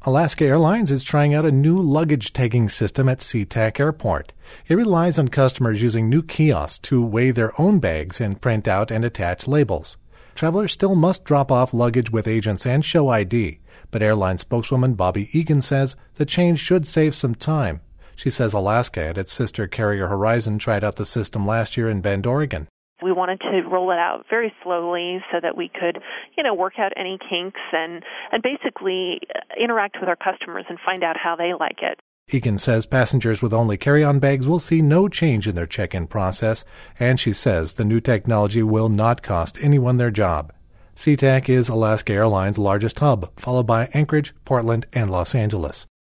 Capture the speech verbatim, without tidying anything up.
Alaska Airlines is trying out a new luggage tagging system at SeaTac Airport. It relies on customers using new kiosks to weigh their own bags and print out and attach labels. Travelers still must drop off luggage with agents and show I D, but airline spokeswoman Bobby Egan says the change should save some time. She says Alaska and its sister carrier Horizon tried out the system last year in Bend, Oregon. We wanted to roll it out very slowly so that we could, you know, work out any kinks and, and basically interact with our customers and find out how they like it. Egan says passengers with only carry-on bags will see no change in their check-in process, and she says the new technology will not cost anyone their job. SeaTac is Alaska Airlines' largest hub, followed by Anchorage, Portland, and Los Angeles.